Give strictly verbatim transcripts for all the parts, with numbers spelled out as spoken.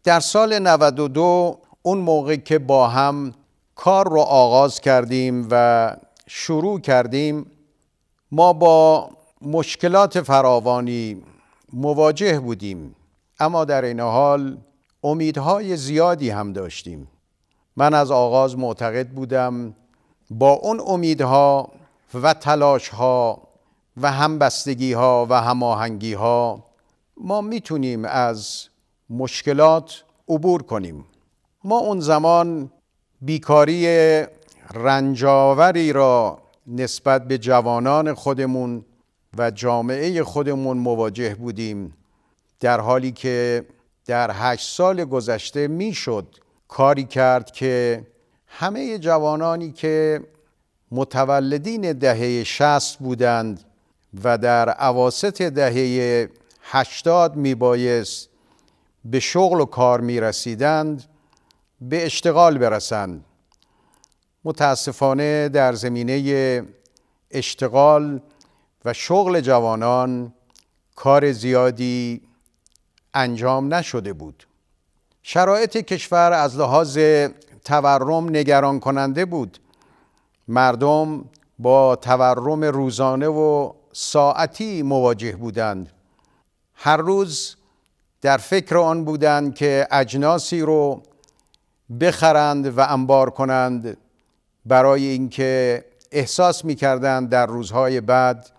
در سال نود و دو اون موقع که با هم کار رو آغاز کردیم و شروع کردیم، ما با مشکلات فراوانی مواجه بودیم، اما در این حال امیدهای زیادی هم داشتیم. من از آغاز معتقد بودم با اون امیدها و تلاشها و همبستگیها و هماهنگیها ما میتونیم از مشکلات عبور کنیم. ما اون زمان بیکاری رنجاوری را نسبت به جوانان خودمون و جامعه خودمون مواجه بودیم، در حالی که در هشت سال گذشته میشد کاری کرد که همه جوانانی که متولدین دهه شصت بودند و در اواسط دهه هشتاد میبایست به شغل و کار میرسیدند به اشتغال برسند. متاسفانه در زمینه اشتغال و شغل جوانان کار زیادی انجام نشده بود. شرایط کشور از لحاظ تورم نگران کننده بود. مردم با تورم روزانه و ساعتی مواجه بودند. هر روز در فکر آن بودند که اجناسی رو بخرند و انبار کنند، برای اینکه احساس می‌کردند در روزهای بعد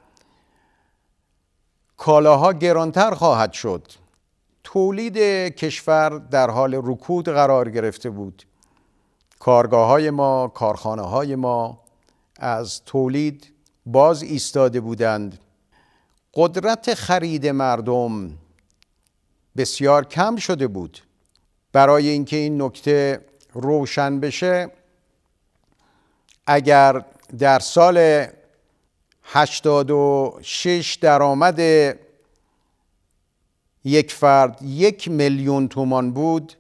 کالاها گرانتر خواهد شد. تولید کشور در حال رکود قرار گرفته بود. کارگاه‌های ما، کارخانه‌های ما از تولید باز ایستاده بودند. قدرت خرید مردم بسیار کم شده بود. برای اینکه این نکته روشن بشه، اگر در سال هشتاد و شش درآمد یک فرد یک میلیون تومان بود،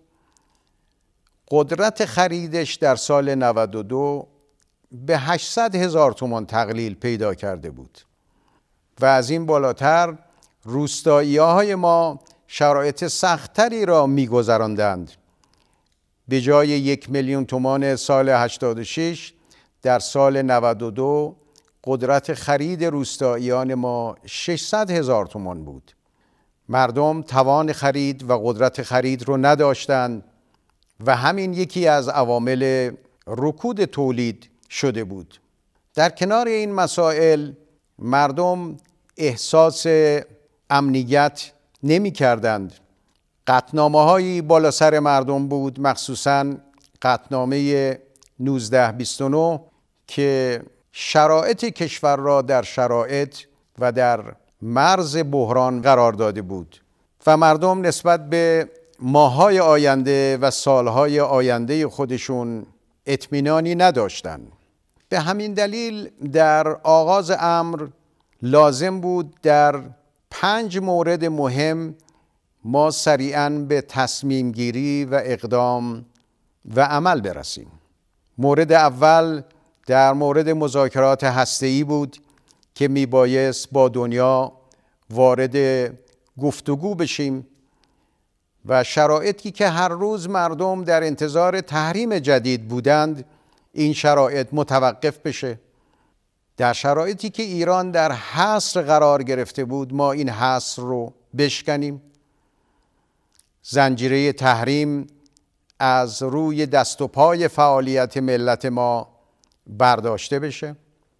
قدرت خریدش در سال نود و دو به هشتصد هزار تومان تقلیل پیدا کرده بود و از این بالاتر روستایی‌های ما شرایط سخت‌تری را می‌گذراندند. به جای یک میلیون تومان سال هشتاد و شش، در سال نود و دو قدرت خرید روستاییان ما ششصد هزار تومان بود. مردم توان خرید و قدرت خرید رو نداشتند و همین یکی از عوامل رکود تولید شده بود. در کنار این مسائل مردم احساس امنیت نمی کردند. قطعنامه‌هایی بالا سر مردم بود، مخصوصاً قطعنامه نوزده بیست و نه که شرایط کشور را در شرایط و در مرز بحران قرار داده بود و مردم نسبت به ماه‌های آینده و سالهای آینده خودشون اطمینانی نداشتند. به همین دلیل در آغاز امر لازم بود در پنج مورد مهم ما سریعاً به تصمیم گیری و اقدام و عمل برسیم. مورد اول در مورد مذاکرات هسته‌ای بود که میبایست با دنیا وارد گفتگو بشیم و شرایطی که هر روز مردم در انتظار تحریم جدید بودند این شرایط متوقف بشه. در شرایطی که ایران در حصر قرار گرفته بود ما این حصر رو بشکنیم. زنجیره تحریم از روی دست و پای فعالیت ملت ما برداشته بشه.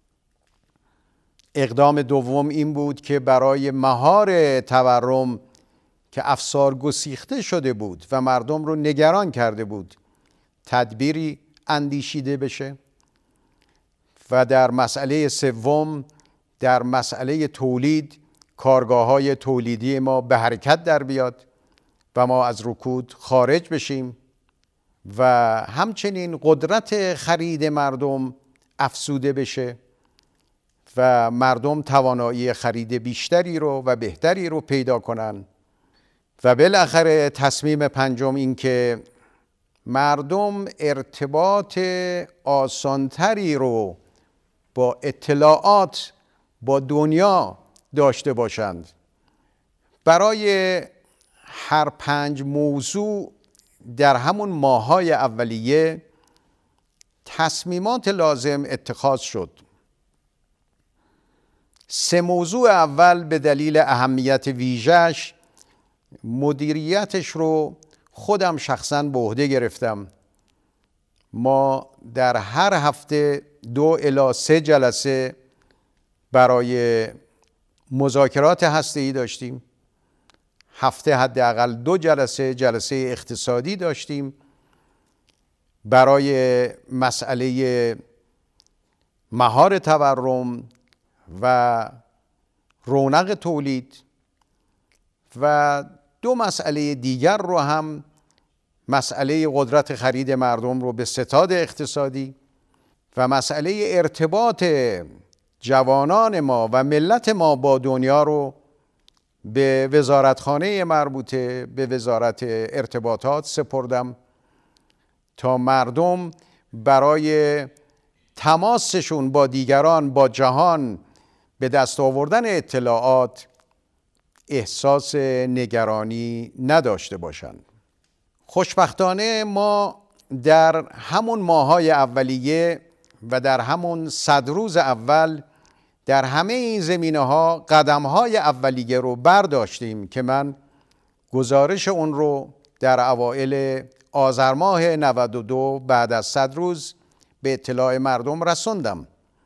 اقدام دوم این بود که برای مهار تورم که افسار گسیخته شده بود و مردم رو نگران کرده بود تدبیری اندیشیده بشه. و در مسئله سوم، در مسئله تولید، کارگاه‌های تولیدی ما به حرکت در بیاد و ما از رکود خارج بشیم و همچنین قدرت خرید مردم افزوده بشه و مردم توانایی خرید بیشتری رو و بهتری رو پیدا کنن. و بالاخره تصمیم پنجم این که مردم ارتباط آسانتری رو با اطلاعات با دنیا داشته باشند. برای هر پنج موضوع در همون ماه‌های اولیه تصمیمات لازم اتخاذ شد. سه موضوع اول به دلیل اهمیت ویژه‌اش مدیریتش رو خودم شخصاً به عهده گرفتم. ما در هر هفته دو الی سه جلسه برای مذاکرات هسته‌ای داشتیم. هفته حداقل دو جلسه جلسه اقتصادی داشتیم برای مسئله مهار تورم و رونق تولید، و دو مسئله دیگر رو هم، مسئله قدرت خرید مردم رو به ستاد اقتصادی و مسئله ارتباط جوانان ما و ملت ما با دنیا رو به وزارتخانه مربوطه به وزارت ارتباطات سپردم تا مردم برای تماسشون با دیگران، با جهان، به دست آوردن اطلاعات احساس نگرانی نداشته باشند. خوشبختانه ما در همون ماه‌های اولیه و در همون صد روز اول در همه این زمینه‌ها قدم‌های اولیه رو برداشتیم که من گزارش اون رو در اوایل آذر ماه نود و دو بعد از صد روز به اطلاع مردم رسوندم.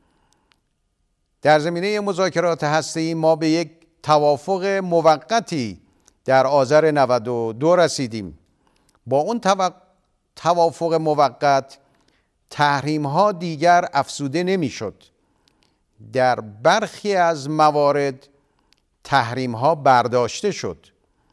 در زمینه مذاکرات هسته‌ای ما به یک توافق موقتی در آذر نود و دو رسیدیم. با اون توافق موقت تحریم ها دیگر افزوده نمیشد. در برخی از موارد تحریم ها برداشته شد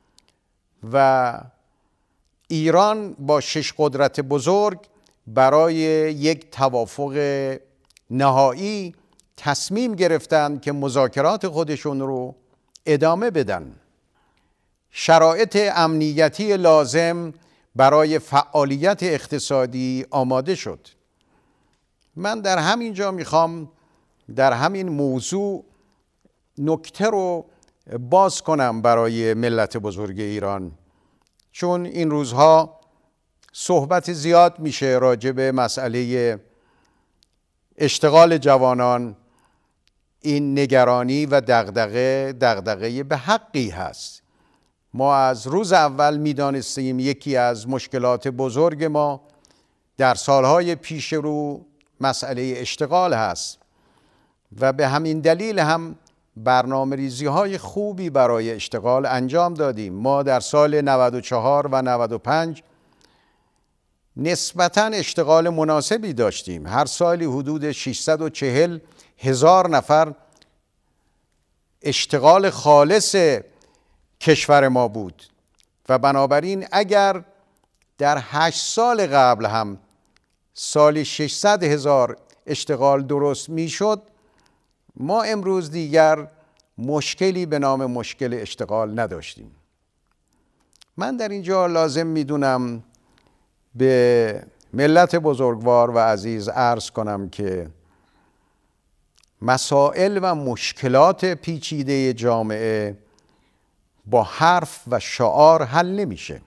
و ایران با شش قدرت بزرگ برای یک توافق نهایی تصمیم گرفتند که مذاکرات خودشون رو ادامه بدن. شرایط امنیتی لازم برای فعالیت اقتصادی آماده شد. من در همین جا میخوام در همین موضوع نکته رو باز کنم برای ملت بزرگ ایران، چون این روزها صحبت زیاد میشه راجع به مسئله اشتغال جوانان. این نگرانی و دغدغه دغدغه به حقی هست. ما از روز اول میدانستیم یکی از مشکلات بزرگ ما در سالهای پیش رو مسئله اشتغال هست و به همین دلیل هم برنامه ریزی های خوبی برای اشتغال انجام دادیم. ما در سال نود و چهار و نود و پنج نسبتاً اشتغال مناسبی داشتیم. هر سالی حدود ششصد و چهل هزار نفر اشتغال خالص کشور ما بود و بنابراین اگر در هشت سال قبل هم سالی ششصد هزار اشتغال درست میشد، ما امروز دیگر مشکلی به نام مشکل اشتغال نداشتیم. من در اینجا لازم میدونم به ملت بزرگوار و عزیز عرض کنم که مسائل و مشکلات پیچیده جامعه با حرف و شعار حل نمیشه.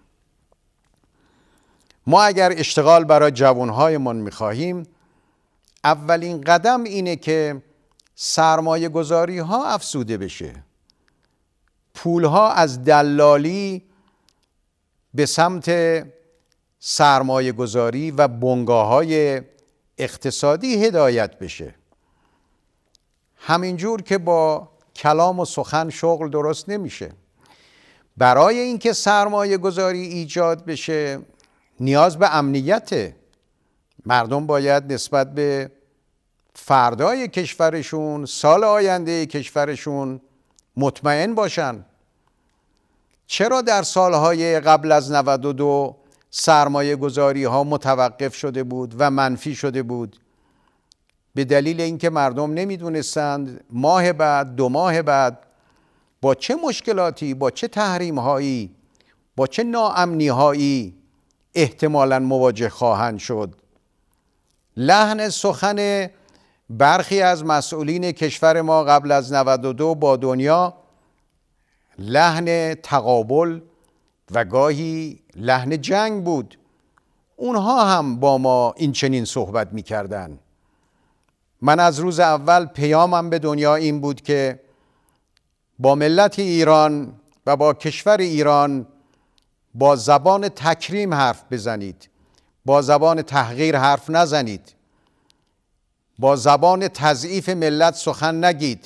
ما اگر اشتغال برای جوانهایمان میخواهیم، اولین قدم اینه که سرمایه گذاری ها افزوده بشه. پول ها از دلالی به سمت سرمایه گذاری و بنگاه های اقتصادی هدایت بشه. همینجور که با کلام و سخن شغل درست نمیشه. برای اینکه سرمایه گذاری ایجاد بشه نیاز به امنیته. مردم باید نسبت به فردای کشورشون، سال آینده کشورشون مطمئن باشن. چرا در سالهای قبل از نود و دو سرمایه گذاری ها متوقف شده بود و منفی شده بود؟ به دلیل اینکه مردم نمیدونستند ماه بعد، دو ماه بعد با چه مشکلاتی، با چه تحریم هایی، با چه ناامنی هایی احتمالاً مواجه خواهند شد. لحن سخن برخی از مسئولین کشور ما قبل از نود و دو با دنیا لحن تقابل، و گاهی لحن جنگ بود. اونها هم با ما این چنین صحبت می کردن. من از روز اول پیامم به دنیا این بود که با ملت ایران و با کشور ایران با زبان تکریم حرف بزنید، با زبان تحقیر حرف نزنید، با زبان تضعیف ملت سخن نگید.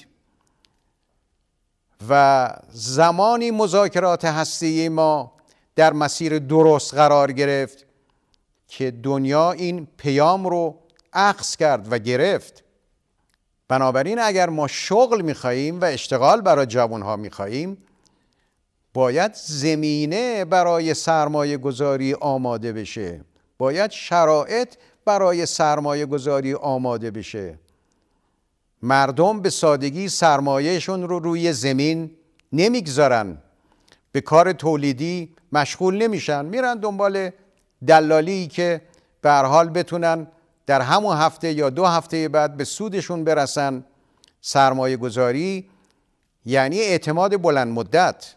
و زمانی مذاکرات هسته‌ای ما در مسیر درست قرار گرفت که دنیا این پیام رو اخذ کرد و گرفت. بنابراین اگر ما شغل می‌خواهیم و اشتغال برای جوان‌ها می‌خواهیم، باید زمینه برای سرمایه گذاری آماده بشه، باید شرایط برای سرمایه گذاری آماده بشه. مردم به سادگی سرمایهشون رو روی زمین نمیگذارن، به کار تولیدی مشغول نمیشن، میرن دنبال دلالی که به هر حال بتونن در همون هفته یا دو هفته بعد به سودشون برسن. سرمایه گذاری یعنی اعتماد بلند مدت.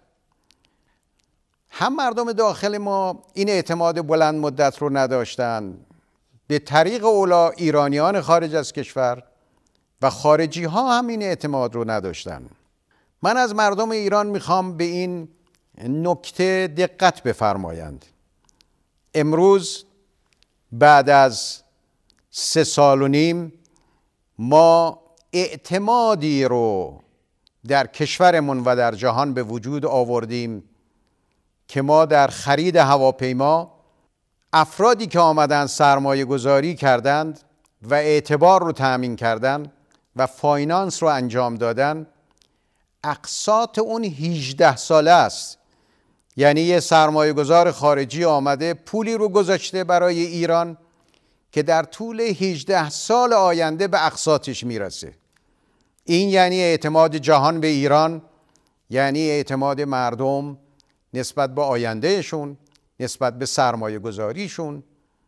هم مردم داخل ما این اعتماد بلند مدت رو نداشتن، به طریق اولا ایرانیان خارج از کشور و خارجی ها هم این اعتماد رو نداشتن. من از مردم ایران میخوام به این نکته دقت بفرمایند. امروز بعد از سه سال و نیم ما اعتمادی رو در کشورمون و در جهان به وجود آوردیم که ما در خرید هواپیما افرادی که آمدن سرمایه گذاری کردند و اعتبار رو تأمین کردند و فاینانس رو انجام دادن، اقساط اون هجده ساله است. یعنی یه سرمایه گذار خارجی آمده پولی رو گذاشته برای ایران که در طول هجده سال آینده به اقساطش میرسه. این یعنی اعتماد جهان به ایران، یعنی اعتماد مردم نسبت به آیندهشون، نسبت به سرمایه گذاریشون،